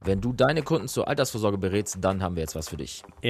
Wenn du deine Kunden zur Altersvorsorge berätst, dann haben wir jetzt was für dich. Am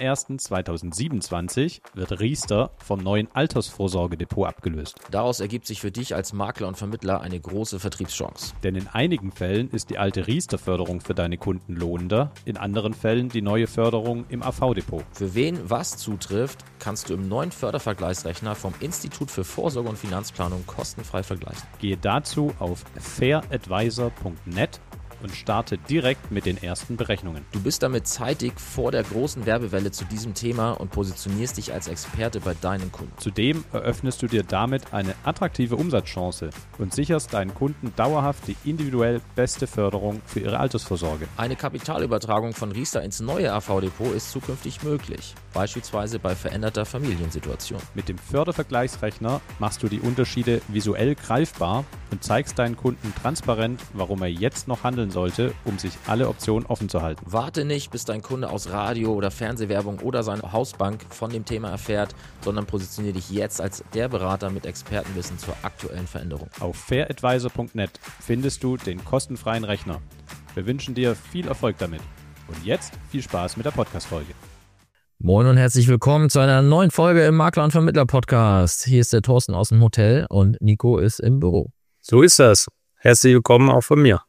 01.01.2027 wird Riester vom neuen Altersvorsorgedepot abgelöst. Daraus ergibt sich für dich als Makler und Vermittler eine große Vertriebschance. Denn in einigen Fällen ist die alte Riester-Förderung für deine Kunden lohnender, in anderen Fällen die neue Förderung im AV-Depot. Für wen was zutrifft, kannst du im neuen Fördervergleichsrechner vom Institut für Vorsorge und Finanzplanung kostenfrei vergleichen. Gehe dazu auf fairadvisor.net und starte direkt mit den ersten Berechnungen. Du bist damit zeitig vor der großen Werbewelle zu diesem Thema und positionierst dich als Experte bei deinen Kunden. Zudem eröffnest du dir damit eine attraktive Umsatzchance und sicherst deinen Kunden dauerhaft die individuell beste Förderung für ihre Altersvorsorge. Eine Kapitalübertragung von Riester ins neue AV-Depot ist zukünftig möglich, beispielsweise bei veränderter Familiensituation. Mit dem Fördervergleichsrechner machst du die Unterschiede visuell greifbar und zeigst deinen Kunden transparent, warum er jetzt noch handeln sollte, um sich alle Optionen offen zu halten. Warte nicht, bis dein Kunde aus Radio- oder Fernsehwerbung oder seine Hausbank von dem Thema erfährt, sondern positioniere dich jetzt als der Berater mit Expertenwissen zur aktuellen Veränderung. Auf fairadvisor.net findest du den kostenfreien Rechner. Wir wünschen dir viel Erfolg damit. Und jetzt viel Spaß mit der Podcast-Folge. Moin und herzlich willkommen zu einer neuen Folge im Makler- und Vermittler-Podcast. Hier ist der Thorsten aus dem Hotel und Nico ist im Büro. So ist das. Herzlich willkommen auch von mir.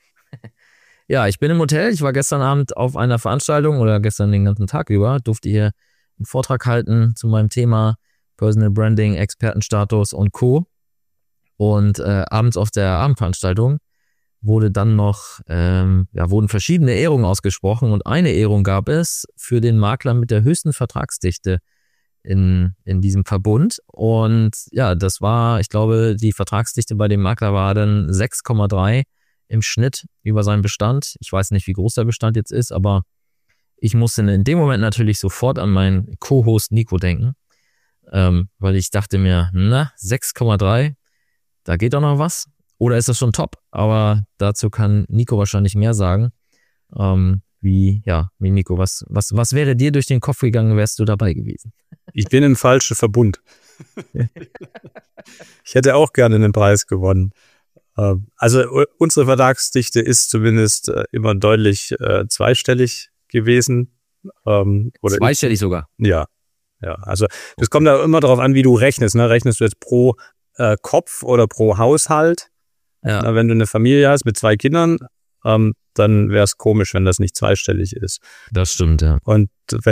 Ja, ich bin im Hotel. Ich war gestern Abend auf einer Veranstaltung oder gestern den ganzen Tag über, durfte hier einen Vortrag halten zu meinem Thema Personal Branding, Expertenstatus und Co. Und abends auf der Abendveranstaltung wurde dann noch, wurden verschiedene Ehrungen ausgesprochen und eine Ehrung gab es für den Makler mit der höchsten Vertragsdichte in diesem Verbund. Und ja, das war, ich glaube, die Vertragsdichte bei dem Makler war dann 6,3 im Schnitt über seinen Bestand. Ich weiß nicht, wie groß der Bestand jetzt ist, aber ich musste in dem Moment natürlich sofort an meinen Co-Host Nico denken, weil ich dachte mir, 6,3, da geht doch noch was. Oder ist das schon top? Aber dazu kann Nico wahrscheinlich mehr sagen. Wie Nico, was wäre dir durch den Kopf gegangen, wärst du dabei gewesen? Ich bin im falschen Verbund. Ich hätte auch gerne den Preis gewonnen. Also unsere Vertragsdichte ist zumindest immer deutlich zweistellig gewesen. Oder zweistellig sogar? Ja. Also das kommt da immer darauf an, wie du rechnest. Ne? Rechnest du jetzt pro Kopf oder pro Haushalt? Ja. Na, wenn du eine Familie hast mit 2 Kindern, dann wäre es komisch, wenn das nicht zweistellig ist. Das stimmt, ja. Und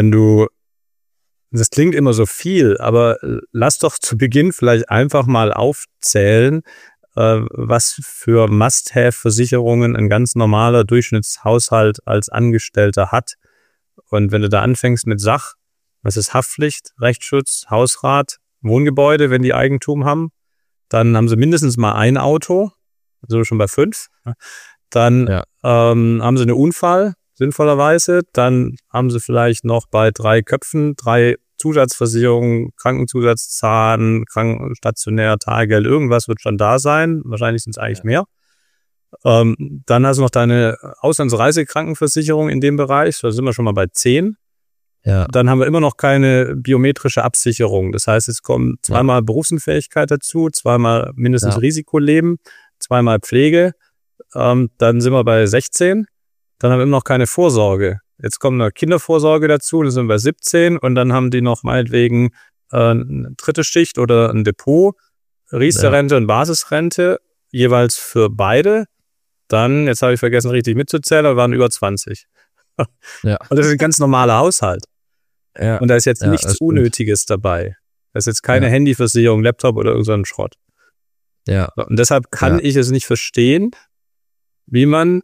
das klingt immer so viel, aber lass doch zu Beginn vielleicht einfach mal aufzählen, was für Must-Have-Versicherungen ein ganz normaler Durchschnittshaushalt als Angestellter hat. Und wenn du da anfängst mit Sach, was ist Haftpflicht, Rechtsschutz, Hausrat, Wohngebäude, wenn die Eigentum haben, dann haben sie mindestens mal ein Auto, also schon bei 5. Dann haben sie einen Unfall, sinnvollerweise. Dann haben sie vielleicht noch bei 3 Köpfen 3 Zusatzversicherungen, Krankenzusatzzahlen, Krankenstationär, Taggeld, irgendwas wird schon da sein. Wahrscheinlich sind es eigentlich mehr. Dann hast du noch deine Auslandsreisekrankenversicherung in dem Bereich. Da sind wir schon mal bei 10. Ja. Dann haben wir immer noch keine biometrische Absicherung. Das heißt, es kommen 2-mal Berufsunfähigkeit dazu, 2-mal mindestens Risikoleben, 2-mal Pflege. Dann sind wir bei 16. Dann haben wir immer noch keine Vorsorge. Jetzt kommt eine Kindervorsorge dazu, dann sind wir bei 17. Und dann haben die noch meinetwegen eine dritte Schicht oder ein Depot, Riester-Rente und Basisrente, jeweils für beide. Dann, jetzt habe ich vergessen richtig mitzuzählen, aber waren über 20. Ja. Und das ist ein ganz normaler Haushalt. Ja. Und da ist jetzt nichts Unnötiges dabei. Da ist jetzt keine Handyversicherung, Laptop oder irgendein Schrott. Ja. Und deshalb kann ich es nicht verstehen, wie man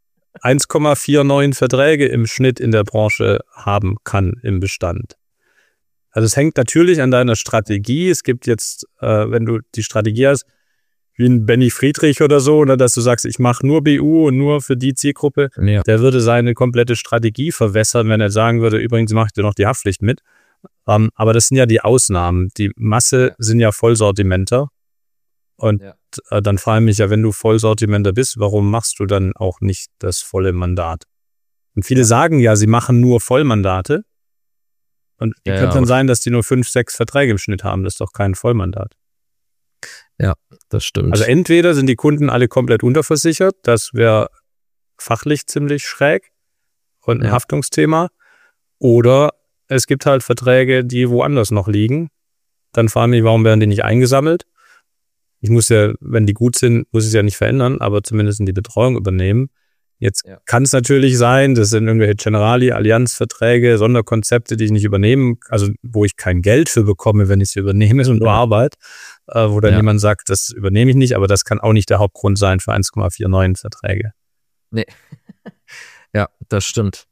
1,49 Verträge im Schnitt in der Branche haben kann im Bestand. Also es hängt natürlich an deiner Strategie. Es gibt jetzt, wenn du die Strategie hast, wie ein Benny Friedrich oder so, oder dass du sagst, ich mache nur BU und nur für die Zielgruppe, der würde seine komplette Strategie verwässern, wenn er sagen würde, übrigens mache ich dir noch die Haftpflicht mit. Aber das sind ja die Ausnahmen. Die Masse sind ja Vollsortimenter. Und dann frage ich mich ja, wenn du Vollsortimenter bist, warum machst du dann auch nicht das volle Mandat? Und viele sagen ja, sie machen nur Vollmandate. Und könnte dann sein, dass die nur 5, 6 Verträge im Schnitt haben. Das ist doch kein Vollmandat. Ja, das stimmt. Also entweder sind die Kunden alle komplett unterversichert, das wäre fachlich ziemlich schräg und ein Ja. Haftungsthema. Oder es gibt halt Verträge, die woanders noch liegen. Dann fragen die, warum werden die nicht eingesammelt? Ich muss ja, wenn die gut sind, muss ich es ja nicht verändern, aber zumindest in die Betreuung übernehmen. Jetzt kann es natürlich sein, das sind irgendwelche Generali, Allianzverträge, Sonderkonzepte, die ich nicht übernehmen, also wo ich kein Geld für bekomme, wenn ich sie übernehme, sondern nur Arbeit, wo dann jemand sagt, das übernehme ich nicht, aber das kann auch nicht der Hauptgrund sein für 1,49 Verträge. Nee. Ja, das stimmt.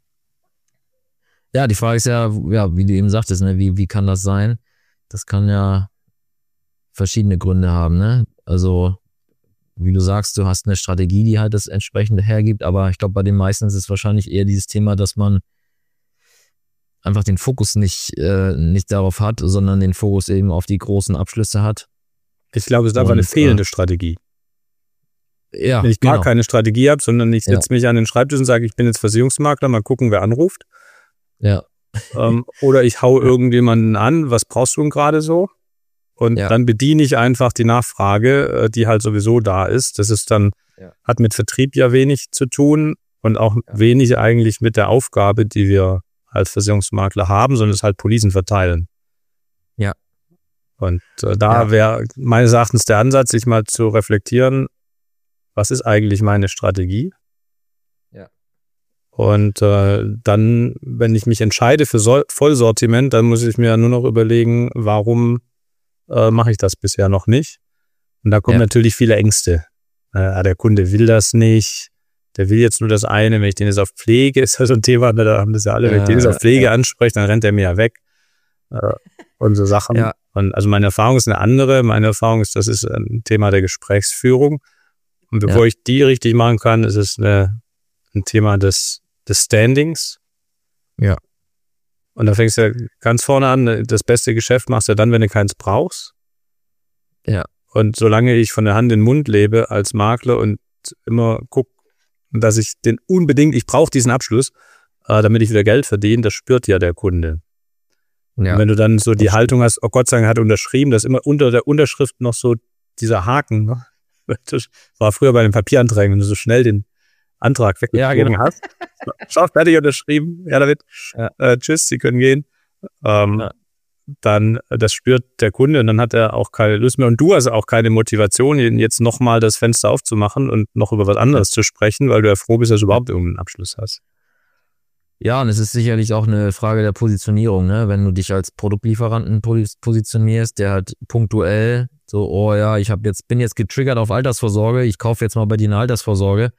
Ja, die Frage ist ja, wie du eben sagtest, ne, wie kann das sein? Das kann ja verschiedene Gründe haben, ne? Also, wie du sagst, du hast eine Strategie, die halt das entsprechende hergibt, aber ich glaube, bei den meisten ist es wahrscheinlich eher dieses Thema, dass man einfach den Fokus nicht darauf hat, sondern den Fokus eben auf die großen Abschlüsse hat. Ich glaube, es ist einfach eine fehlende Strategie. Ja, Wenn ich gar keine Strategie habe, sondern ich setze mich an den Schreibtisch und sage, ich bin jetzt Versicherungsmakler, mal gucken, wer anruft. Ja. Oder ich hau irgendjemanden an, was brauchst du denn gerade so? Und dann bediene ich einfach die Nachfrage, die halt sowieso da ist. Das ist dann, hat mit Vertrieb ja wenig zu tun und auch wenig eigentlich mit der Aufgabe, die wir als Versicherungsmakler haben, sondern es ist halt Policen verteilen. Ja. Und da wäre meines Erachtens der Ansatz, sich mal zu reflektieren, was ist eigentlich meine Strategie? Ja. Und dann, wenn ich mich entscheide für Vollsortiment, dann muss ich mir nur noch überlegen, warum mache ich das bisher noch nicht. Und da kommen natürlich viele Ängste. Der Kunde will das nicht, der will jetzt nur das eine, wenn ich den jetzt auf Pflege, ist ja so ein Thema, da haben das ja alle, wenn ich den jetzt auf Pflege anspreche, dann rennt er mir ja weg. Und so Sachen. Ja. Und also meine Erfahrung ist eine andere. Meine Erfahrung ist, das ist ein Thema der Gesprächsführung. Und bevor ich die richtig machen kann, ist es ein Thema des Standings. Ja. Und da fängst du ja ganz vorne an, das beste Geschäft machst du ja dann, wenn du keins brauchst. Ja. Und solange ich von der Hand in den Mund lebe als Makler und immer gucke, dass ich ich brauche diesen Abschluss, damit ich wieder Geld verdiene, das spürt ja der Kunde. Ja. Und wenn du dann so die Haltung hast, oh Gott sei Dank hat er unterschrieben, dass immer unter der Unterschrift noch so dieser Haken, ne? Das war früher bei den Papieranträgen, wenn du so schnell den Antrag weggezogen hast. Schau, fertig unterschrieben. Ja, David. Tschüss, Sie können gehen. Dann, das spürt der Kunde und dann hat er auch keine Lust mehr. Und du hast auch keine Motivation, jetzt nochmal das Fenster aufzumachen und noch über was anderes zu sprechen, weil du ja froh bist, dass du überhaupt irgendeinen Abschluss hast. Ja, und es ist sicherlich auch eine Frage der Positionierung, ne? Wenn du dich als Produktlieferanten positionierst, der halt punktuell so, oh ja, bin jetzt getriggert auf Altersvorsorge, ich kaufe jetzt mal bei dir eine Altersvorsorge,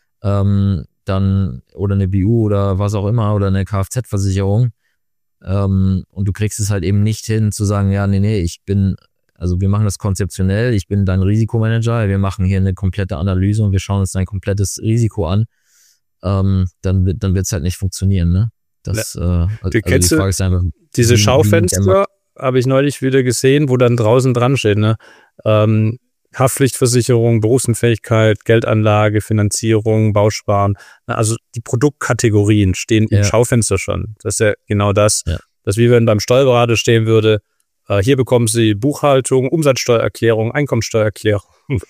dann oder eine BU oder was auch immer oder eine Kfz-Versicherung, und du kriegst es halt eben nicht hin zu sagen, ja, nee, wir machen das konzeptionell, ich bin dein Risikomanager, wir machen hier eine komplette Analyse und wir schauen uns dein komplettes Risiko an, dann wird es halt nicht funktionieren, ne? Die Frage ist einfach, diese Schaufenster habe ich neulich wieder gesehen, wo dann draußen dran steht, ne? Haftpflichtversicherung, Berufsunfähigkeit, Geldanlage, Finanzierung, Bausparen. Also die Produktkategorien stehen im Schaufenster schon. Das ist ja genau das, dass wie wenn beim Steuerberater stehen würde, hier bekommen Sie Buchhaltung, Umsatzsteuererklärung, Einkommensteuererklärung.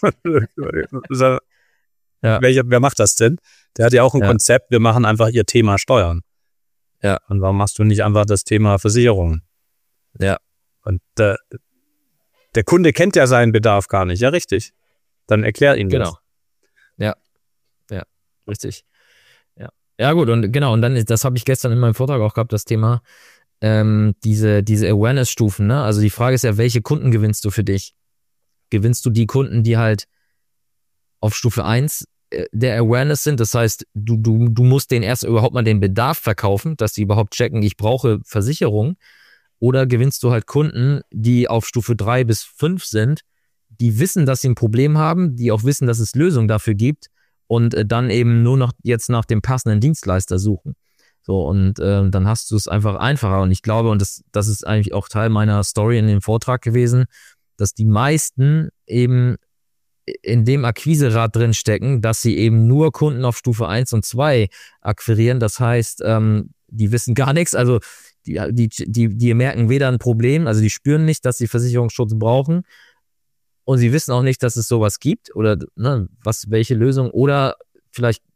Wer macht das denn? Der hat ja auch ein Konzept, wir machen einfach Ihr Thema Steuern. Ja. Und warum machst du nicht einfach das Thema Versicherung? Ja. Und der Kunde kennt ja seinen Bedarf gar nicht, ja richtig. Dann erklär ihn das. Genau. Ja, richtig. Ja gut, und genau, und dann, das habe ich gestern in meinem Vortrag auch gehabt, das Thema, diese Awareness-Stufen, ne? Also die Frage ist ja, welche Kunden gewinnst du für dich? Gewinnst du die Kunden, die halt auf Stufe 1 der Awareness sind? Das heißt, du musst denen erst überhaupt mal den Bedarf verkaufen, dass die überhaupt checken, ich brauche Versicherung. Oder gewinnst du halt Kunden, die auf Stufe 3 bis 5 sind, die wissen, dass sie ein Problem haben, die auch wissen, dass es Lösungen dafür gibt und dann eben nur noch jetzt nach dem passenden Dienstleister suchen. So, und dann hast du es einfach einfacher. Und ich glaube, und das ist eigentlich auch Teil meiner Story in dem Vortrag gewesen, dass die meisten eben in dem Akquiserad drin stecken, dass sie eben nur Kunden auf Stufe 1 und 2 akquirieren. Das heißt, die wissen gar nichts, also die merken weder ein Problem, also die spüren nicht, dass sie Versicherungsschutz brauchen und sie wissen auch nicht, dass es sowas gibt oder welche Lösung, oder vielleicht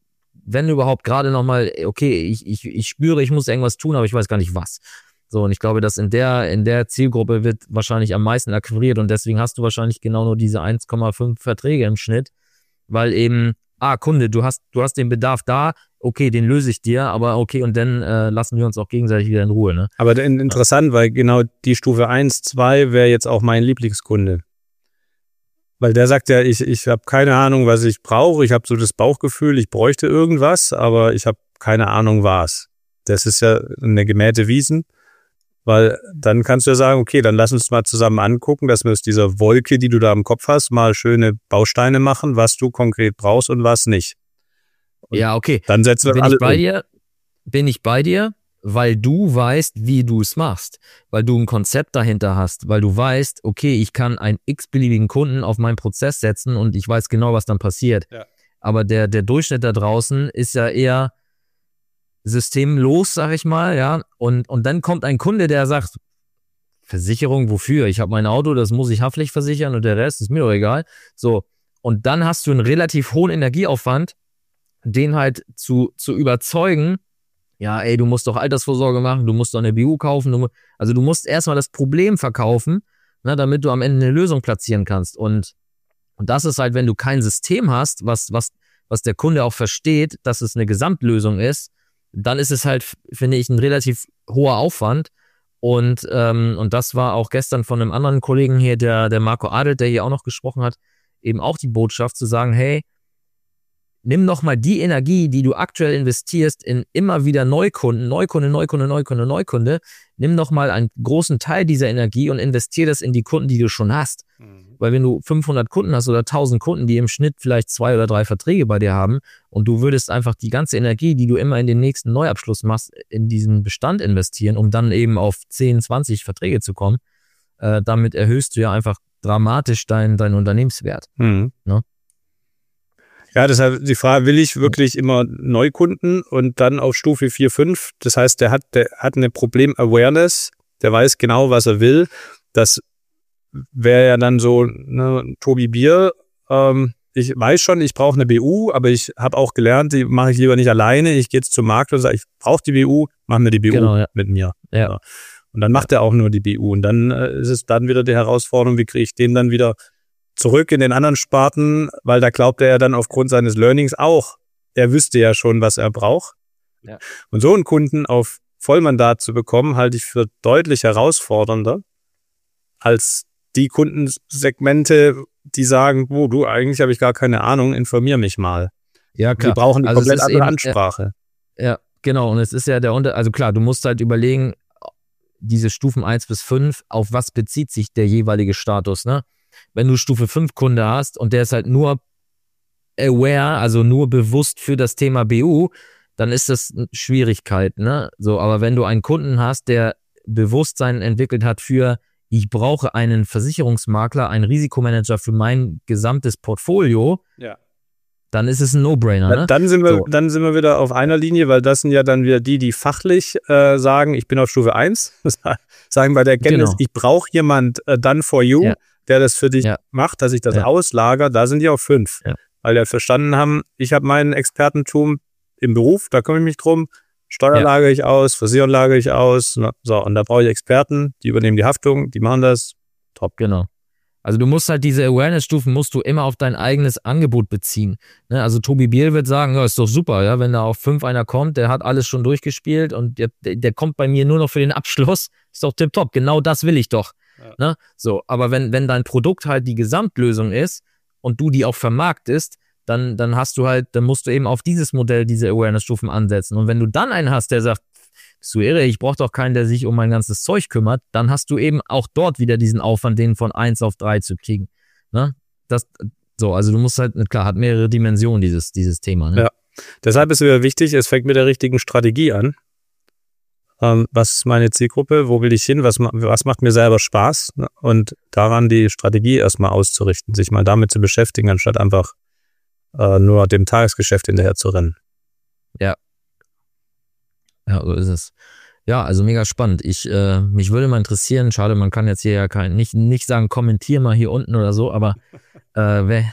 wenn überhaupt gerade nochmal, okay, ich spüre, ich muss irgendwas tun, aber ich weiß gar nicht was. So, und ich glaube, dass in der Zielgruppe wird wahrscheinlich am meisten akquiriert und deswegen hast du wahrscheinlich genau nur diese 1,5 Verträge im Schnitt, weil eben, Kunde, du hast den Bedarf da, okay, den löse ich dir, aber okay, und dann lassen wir uns auch gegenseitig wieder in Ruhe, ne? Aber interessant, weil genau die Stufe 1, 2 wäre jetzt auch mein Lieblingskunde. Weil der sagt ja, ich habe keine Ahnung, was ich brauche, ich habe so das Bauchgefühl, ich bräuchte irgendwas, aber ich habe keine Ahnung, was. Das ist ja eine gemähte Wiesen. Weil dann kannst du ja sagen, okay, dann lass uns mal zusammen angucken, dass wir aus dieser Wolke, die du da im Kopf hast, mal schöne Bausteine machen, was du konkret brauchst und was nicht. Und ja, okay. Dann setzen wir alle Bin ich bei dir, weil du weißt, wie du es machst. Weil du ein Konzept dahinter hast. Weil du weißt, okay, ich kann einen x-beliebigen Kunden auf meinen Prozess setzen und ich weiß genau, was dann passiert. Ja. Aber der Durchschnitt da draußen ist ja eher systemlos, sag ich mal, ja. Und dann kommt ein Kunde, der sagt, Versicherung, wofür? Ich habe mein Auto, das muss ich haftlich versichern und der Rest ist mir doch egal. So. Und dann hast du einen relativ hohen Energieaufwand, den halt zu überzeugen, ja, ey, du musst doch Altersvorsorge machen, du musst doch eine BU kaufen, du musst erstmal das Problem verkaufen, ne, damit du am Ende eine Lösung platzieren kannst. Und das ist halt, wenn du kein System hast, was der Kunde auch versteht, dass es eine Gesamtlösung ist, dann ist es halt, finde ich, ein relativ hoher Aufwand. Und das war auch gestern von einem anderen Kollegen hier, der Marco Adelt, der hier auch noch gesprochen hat, eben auch die Botschaft zu sagen, hey, nimm noch mal die Energie, die du aktuell investierst in immer wieder Neukunde. Nimm noch mal einen großen Teil dieser Energie und investier das in die Kunden, die du schon hast. Weil wenn du 500 Kunden hast oder 1000 Kunden, die im Schnitt vielleicht 2 oder 3 Verträge bei dir haben und du würdest einfach die ganze Energie, die du immer in den nächsten Neuabschluss machst, in diesen Bestand investieren, um dann eben auf 10, 20 Verträge zu kommen, damit erhöhst du ja einfach dramatisch deinen Unternehmenswert. Ne? Ja, deshalb die Frage, will ich wirklich immer Neukunden und dann auf Stufe 4, 5, das heißt, der hat eine Problem-Awareness, der weiß genau, was er will. Das wäre ja dann so, ne, Tobi Bier, ich weiß schon, ich brauche eine BU, aber ich habe auch gelernt, die mache ich lieber nicht alleine, ich gehe jetzt zum Markt und sage, ich brauche die BU, mach mir die BU mit mir. Ja. Und dann macht er auch nur die BU und dann ist es dann wieder die Herausforderung, wie kriege ich den dann wieder zurück in den anderen Sparten, weil da glaubt er ja dann aufgrund seines Learnings auch, er wüsste ja schon, was er braucht. Ja. Und so einen Kunden auf Vollmandat zu bekommen, halte ich für deutlich herausfordernder als die Kundensegmente, die sagen, du, eigentlich habe ich gar keine Ahnung, informier mich mal. Ja, klar. Die brauchen eine komplett andere Ansprache. Ja, genau. Und es ist ja also klar, du musst halt überlegen, diese Stufen 1 bis 5, auf was bezieht sich der jeweilige Status, ne? Wenn du Stufe 5 Kunde hast und der ist halt nur aware, also nur bewusst für das Thema BU, dann ist das eine Schwierigkeit, ne? So, aber wenn du einen Kunden hast, der Bewusstsein entwickelt hat für, ich brauche einen Versicherungsmakler, einen Risikomanager für mein gesamtes Portfolio, dann ist es ein No-Brainer, ne? Dann sind wir wieder auf einer Linie, weil das sind ja dann wieder die fachlich sagen, ich bin auf Stufe 1, sagen bei der Erkenntnis, ich brauche jemand done for you, der das für dich macht, dass ich das auslager, da sind die auf 5. Ja. Weil die verstanden haben, ich habe mein Expertentum im Beruf, da kümmere ich mich drum, Steuer lagere ich aus, Versicherung lagere ich aus, so, und da brauche ich Experten, die übernehmen die Haftung, die machen das, top. Genau. Also du musst halt diese Awareness-Stufen musst du immer auf dein eigenes Angebot beziehen. Ne? Also Tobi Biel wird sagen, ja, ist doch super, ja, wenn da auf 5 einer kommt, der hat alles schon durchgespielt und der kommt bei mir nur noch für den Abschluss, ist doch tipptopp, genau das will ich doch. Ja. Ne? So, aber wenn dein Produkt halt die Gesamtlösung ist und du die auch vermarktest, dann hast du halt, dann musst du eben auf dieses Modell diese Awareness-Stufen ansetzen. Und wenn du dann einen hast, der sagt, bist du irre, ich brauche doch keinen, der sich um mein ganzes Zeug kümmert, dann hast du eben auch dort wieder diesen Aufwand, den von 1 auf 3 zu kriegen. Ne? Also du musst halt, klar, hat mehrere Dimensionen, dieses Thema. Ne? Ja, deshalb ist es wieder wichtig, es fängt mit der richtigen Strategie an. Was ist meine Zielgruppe, wo will ich hin, was macht mir selber Spaß, ne? Und daran die Strategie erstmal auszurichten, sich mal damit zu beschäftigen, anstatt einfach nur dem Tagesgeschäft hinterher zu rennen. Ja, so ist es. Ja, also mega spannend. Mich würde mal interessieren, schade, man kann jetzt hier ja nicht sagen, kommentier mal hier unten oder so, aber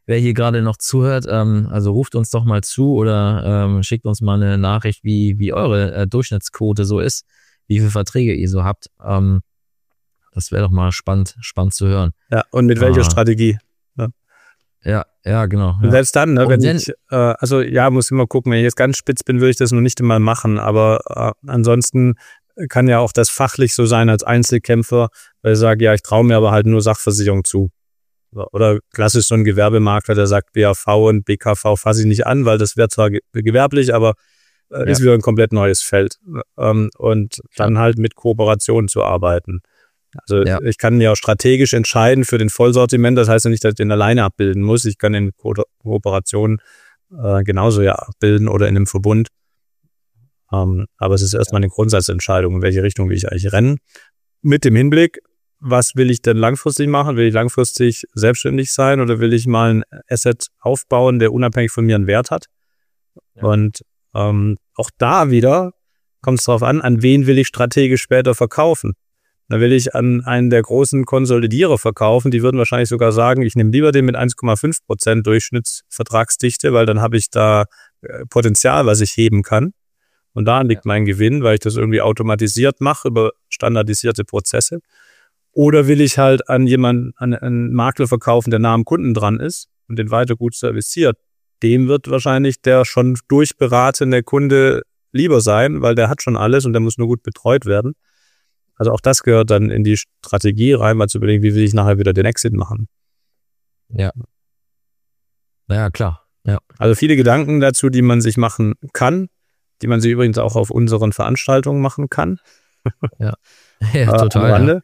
wer hier gerade noch zuhört, also ruft uns doch mal zu oder schickt uns mal eine Nachricht, wie eure Durchschnittsquote so ist, wie viele Verträge ihr so habt. Das wäre doch mal spannend zu hören. Ja, und mit welcher Strategie? Ja, genau. Und selbst dann, ne, muss immer gucken, wenn ich jetzt ganz spitz bin, würde ich das noch nicht einmal machen, aber ansonsten kann ja auch das fachlich so sein als Einzelkämpfer, weil ich sage, ja, ich traue mir aber halt nur Sachversicherung zu. Oder klassisch so ein Gewerbemakler, der sagt, BAV und BKV fasse ich nicht an, weil das wäre zwar gewerblich, aber ist wieder ein komplett neues Feld. Und dann halt mit Kooperationen zu arbeiten. Also ich kann mir auch strategisch entscheiden für den Vollsortiment. Das heißt ja nicht, dass ich den alleine abbilden muss. Ich kann in Kooperation genauso abbilden oder in einem Verbund. Aber es ist erstmal eine Grundsatzentscheidung, in welche Richtung will ich eigentlich rennen. Mit dem Hinblick, was will ich denn langfristig machen? Will ich langfristig selbstständig sein oder will ich mal ein Asset aufbauen, der unabhängig von mir einen Wert hat? Ja. Und auch da wieder kommt es darauf an wen will ich strategisch später verkaufen? Da will ich an einen der großen Konsolidierer verkaufen. Die würden wahrscheinlich sogar sagen, ich nehme lieber den mit 1,5% Durchschnittsvertragsdichte, weil dann habe ich da Potenzial, was ich heben kann. Und daran liegt mein Gewinn, weil ich das irgendwie automatisiert mache über standardisierte Prozesse. Oder will ich halt an einen Makler verkaufen, der nah am Kunden dran ist und den weiter gut serviciert. Dem wird wahrscheinlich der schon durchberatene Kunde lieber sein, weil der hat schon alles und der muss nur gut betreut werden. Also auch das gehört dann in die Strategie rein, mal zu überlegen, wie will ich nachher wieder den Exit machen. Ja. Naja, klar. Ja. Also viele Gedanken dazu, die man sich machen kann, die man sich übrigens auch auf unseren Veranstaltungen machen kann. Ja, total.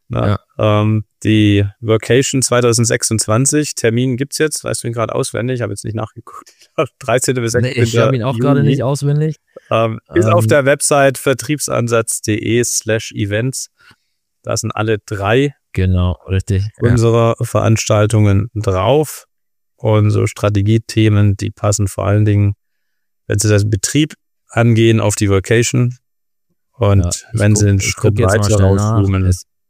Die Workation 2026, Termin gibt's jetzt, weißt du ihn gerade auswendig, ich habe jetzt nicht nachgeguckt. 13. bis 16. Ich habe ihn auch gerade nicht auswendig. Ist auf der Website vertriebsansatz.de/events. Da sind alle 3 unserer Veranstaltungen drauf. Und so Strategiethemen, die passen vor allen Dingen, wenn sie das Betrieb angehen, auf die Workation. Und wenn sie einen Schritt weiter rauszoomen.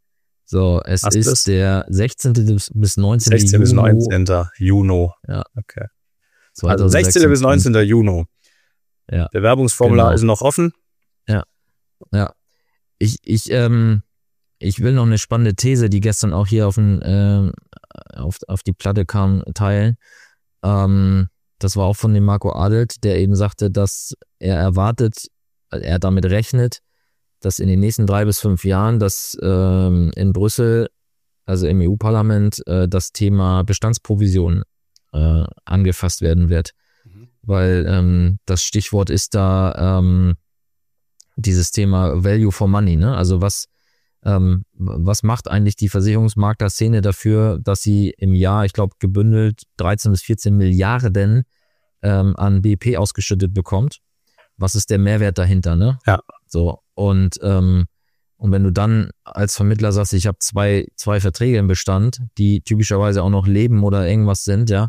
Es ist der 16. bis 19. 16. bis 19. Juni. Ja. Okay. Also 16. bis 19. Juni. Ja. Der Werbungsformular ist noch offen. Ja. Ich will noch eine spannende These, die gestern auch hier auf die Platte kam, teilen. Das war auch von dem Marco Adelt, der eben sagte, dass er damit rechnet, dass in den nächsten 3 bis 5 Jahren, dass in Brüssel, also im EU-Parlament, das Thema Bestandsprovision angefasst werden wird. Weil das Stichwort ist da dieses Thema Value for Money, ne? Also was macht eigentlich die Versicherungsmakler-Szene dafür, dass sie im Jahr, ich glaube, gebündelt 13 bis 14 Milliarden an BIP ausgeschüttet bekommt? Was ist der Mehrwert dahinter, ne? Ja. So, und wenn du dann als Vermittler sagst, ich habe zwei Verträge im Bestand, die typischerweise auch noch leben oder irgendwas sind, ja,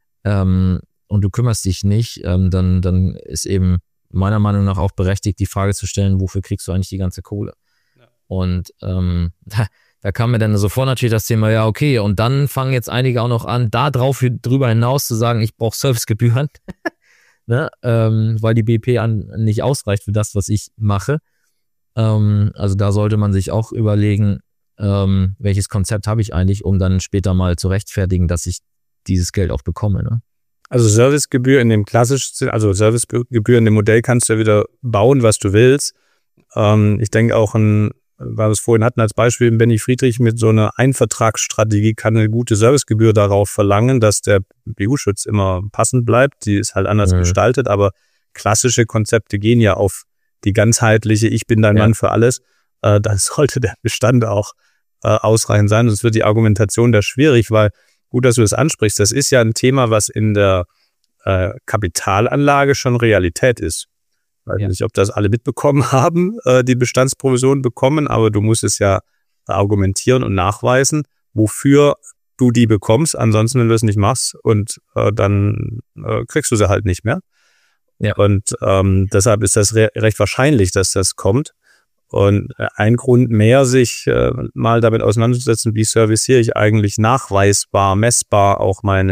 und du kümmerst dich nicht, dann ist eben meiner Meinung nach auch berechtigt, die Frage zu stellen, wofür kriegst du eigentlich die ganze Kohle? Ja. Und da kam mir dann sofort natürlich das Thema, ja okay, und dann fangen jetzt einige auch noch an, drüber hinaus zu sagen, ich brauche Servicegebühren, ne? Weil die BP nicht ausreicht für das, was ich mache. Also da sollte man sich auch überlegen, welches Konzept habe ich eigentlich, um dann später mal zu rechtfertigen, dass ich dieses Geld auch bekomme, ne? Also Servicegebühr in dem klassischen, also Servicegebühr in dem Modell kannst du ja wieder bauen, was du willst. Ich denke auch weil wir es vorhin hatten als Beispiel, Benny Friedrich mit so einer Einvertragsstrategie kann eine gute Servicegebühr darauf verlangen, dass der BU-Schutz immer passend bleibt. Die ist halt anders gestaltet, aber klassische Konzepte gehen ja auf die ganzheitliche, ich bin dein Mann für alles. Dann sollte der Bestand auch ausreichend sein. Sonst wird die Argumentation da schwierig, weil gut, dass du das ansprichst. Das ist ja ein Thema, was in der Kapitalanlage schon Realität ist. Ich weiß nicht, ob das alle mitbekommen haben, die Bestandsprovision bekommen, aber du musst es ja argumentieren und nachweisen, wofür du die bekommst. Ansonsten, wenn du es nicht machst, und dann kriegst du sie halt nicht mehr. Ja. Und deshalb ist das recht wahrscheinlich, dass das kommt. Und ein Grund mehr, sich mal damit auseinanderzusetzen, wie serviciere ich eigentlich nachweisbar, messbar auch meine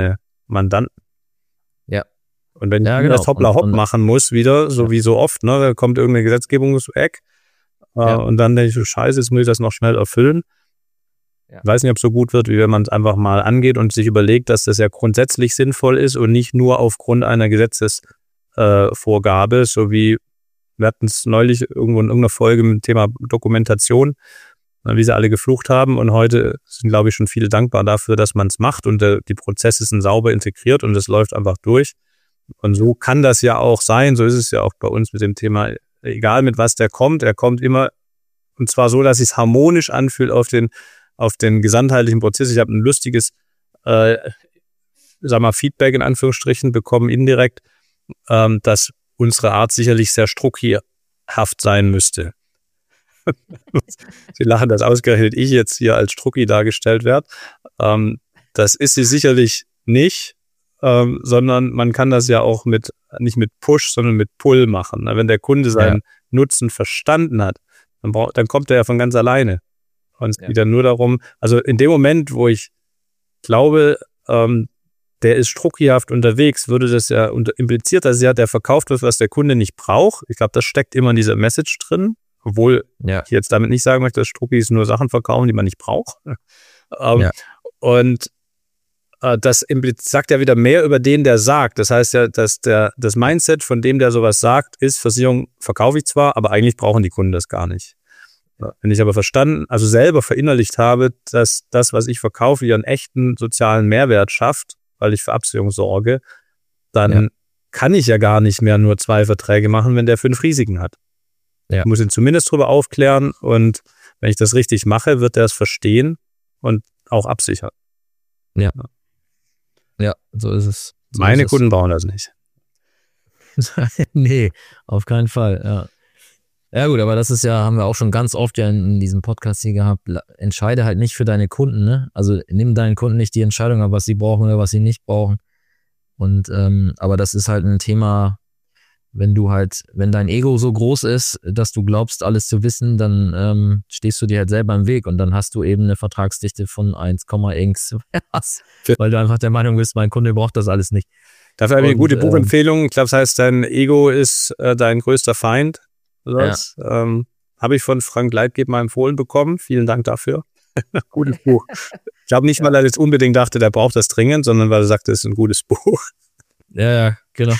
Mandanten. Ja. Und wenn ich genau. das Hoppla Hopp machen muss wieder, so wie so oft, ne, da kommt irgendeine Gesetzgebung ums Eck und dann denke ich so, scheiße, jetzt muss ich das noch schnell erfüllen. Ja. Ich weiß nicht, ob es so gut wird, wie wenn man es einfach mal angeht und sich überlegt, dass das ja grundsätzlich sinnvoll ist und nicht nur aufgrund einer Gesetzesvorgabe, so wie wir hatten es neulich irgendwo in irgendeiner Folge mit dem Thema Dokumentation, wie sie alle geflucht haben und heute sind, glaube ich, schon viele dankbar dafür, dass man es macht und die Prozesse sind sauber integriert und es läuft einfach durch. Und so kann das ja auch sein, so ist es ja auch bei uns mit dem Thema, egal mit was der kommt, er kommt immer, und zwar so, dass es sich harmonisch anfühlt auf den gesamtheitlichen Prozess. Ich habe ein lustiges, Feedback in Anführungsstrichen bekommen, indirekt, dass unsere Art sicherlich sehr struckihaft sein müsste. Sie lachen, dass ausgerechnet ich jetzt hier als Strucki dargestellt werde. Das ist sie sicherlich nicht, sondern man kann das ja auch nicht mit Push, sondern mit Pull machen. Wenn der Kunde seinen Nutzen verstanden hat, dann kommt er ja von ganz alleine. Und es geht ja nur darum, also in dem Moment, wo ich glaube, der ist struckihaft unterwegs, würde das ja impliziert, dass der verkauft wird, was der Kunde nicht braucht. Ich glaube, das steckt immer in dieser Message drin, obwohl ich jetzt damit nicht sagen möchte, dass Struckis nur Sachen verkaufen, die man nicht braucht. Und das sagt ja wieder mehr über den, der sagt. Das heißt ja, dass das Mindset von dem, der sowas sagt, ist, Versicherung verkaufe ich zwar, aber eigentlich brauchen die Kunden das gar nicht. Wenn ich aber also selber verinnerlicht habe, dass das, was ich verkaufe, ja einen echten sozialen Mehrwert schafft, weil ich für Absicherung sorge, dann kann ich ja gar nicht mehr nur 2 Verträge machen, wenn der 5 Risiken hat. Ich muss ihn zumindest darüber aufklären und wenn ich das richtig mache, wird er es verstehen und auch absichern. Ja, so ist es. Meine Kunden brauchen das nicht. Nee, auf keinen Fall, ja. Ja gut, aber das ist ja, haben wir auch schon ganz oft ja in diesem Podcast hier gehabt, entscheide halt nicht für deine Kunden, ne? Also nimm deinen Kunden nicht die Entscheidung ab, was sie brauchen oder was sie nicht brauchen. Und aber das ist halt ein Thema, wenn dein Ego so groß ist, dass du glaubst, alles zu wissen, dann stehst du dir halt selber im Weg und dann hast du eben eine Vertragsdichte von 1,x, weil du einfach der Meinung bist, mein Kunde braucht das alles nicht. Dafür habe ich eine gute Buchempfehlung. Ich glaube, das heißt, dein Ego ist dein größter Feind. Das habe ich von Frank Leitgeb mal empfohlen bekommen. Vielen Dank dafür. Gutes Buch. Ich glaube nicht, weil er jetzt unbedingt dachte, der braucht das dringend, sondern weil er sagte, es ist ein gutes Buch. Ja, genau.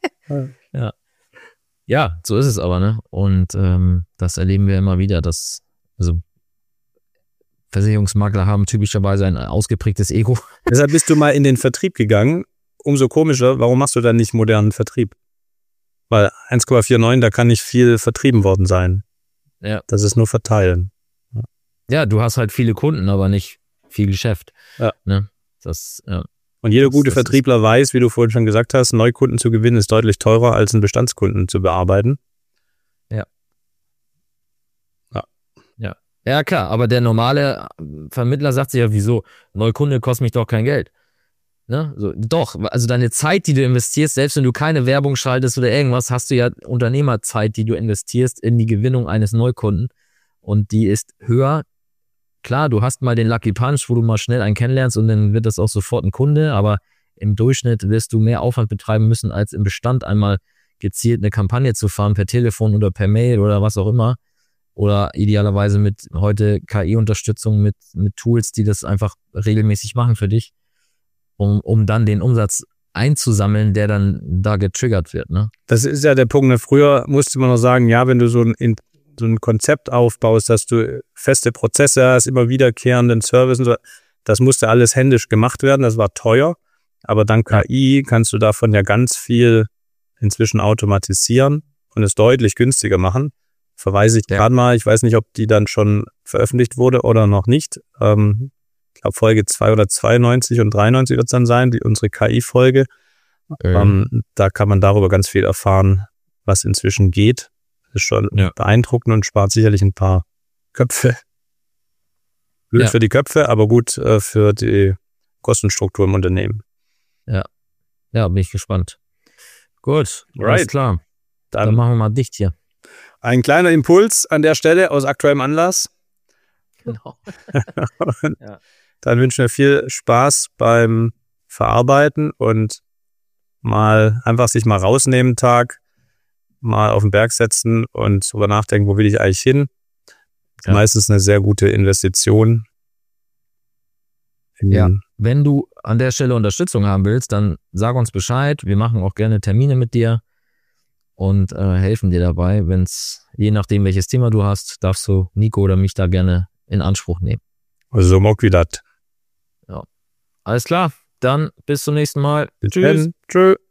Ja, so ist es aber, ne? Und das erleben wir immer wieder, dass Versicherungsmakler haben typischerweise ein ausgeprägtes Ego. Deshalb bist du mal in den Vertrieb gegangen. Umso komischer, warum machst du dann nicht modernen Vertrieb? Weil 1,49, da kann nicht viel vertrieben worden sein. Ja. Das ist nur verteilen. Ja, du hast halt viele Kunden, aber nicht viel Geschäft. Ja. Ne? Und jeder gute Vertriebler weiß, wie du vorhin schon gesagt hast, Neukunden zu gewinnen ist deutlich teurer, als einen Bestandskunden zu bearbeiten. Ja, klar, aber der normale Vermittler sagt sich ja, wieso? Neukunde kostet mich doch kein Geld. Ne? So, doch, also deine Zeit, die du investierst, selbst wenn du keine Werbung schaltest oder irgendwas, hast du ja Unternehmerzeit, die du investierst in die Gewinnung eines Neukunden und die ist höher. Klar, du hast mal den Lucky Punch, wo du mal schnell einen kennenlernst und dann wird das auch sofort ein Kunde, aber im Durchschnitt wirst du mehr Aufwand betreiben müssen, als im Bestand einmal gezielt eine Kampagne zu fahren, per Telefon oder per Mail oder was auch immer. Oder idealerweise mit heute KI-Unterstützung mit Tools, die das einfach regelmäßig machen für dich, um dann den Umsatz einzusammeln, der dann da getriggert wird. Ne? Das ist ja der Punkt. Ne? Früher musste man noch sagen, ja, wenn du so ein Konzept aufbaust, dass du feste Prozesse hast, immer wiederkehrenden Service und so, das musste alles händisch gemacht werden, das war teuer. Aber dank KI kannst du davon ja ganz viel inzwischen automatisieren und es deutlich günstiger machen. Verweise ich gerade mal, ich weiß nicht, ob die dann schon veröffentlicht wurde oder noch nicht. Ich glaube, Folge 292 und 93 wird es dann sein, unsere KI-Folge. Da kann man darüber ganz viel erfahren, was inzwischen geht. Das ist schon beeindruckend und spart sicherlich ein paar Köpfe. Blöd für die Köpfe, aber gut für die Kostenstruktur im Unternehmen. Ja, bin ich gespannt. Gut, alles klar. Dann machen wir mal dicht hier. Ein kleiner Impuls an der Stelle aus aktuellem Anlass. Genau. Dann wünschen wir viel Spaß beim verarbeiten und sich mal rausnehmen Tag, mal auf den Berg setzen und drüber nachdenken, wo will ich eigentlich hin. Ja. Meistens eine sehr gute Investition. Ja, wenn du an der Stelle Unterstützung haben willst, dann sag uns Bescheid. Wir machen auch gerne Termine mit dir und helfen dir dabei. Je nachdem, welches Thema du hast, darfst du Nico oder mich da gerne in Anspruch nehmen. Also so mag wie das. Ja. Alles klar, dann bis zum nächsten Mal. Tschüss. Tschüss.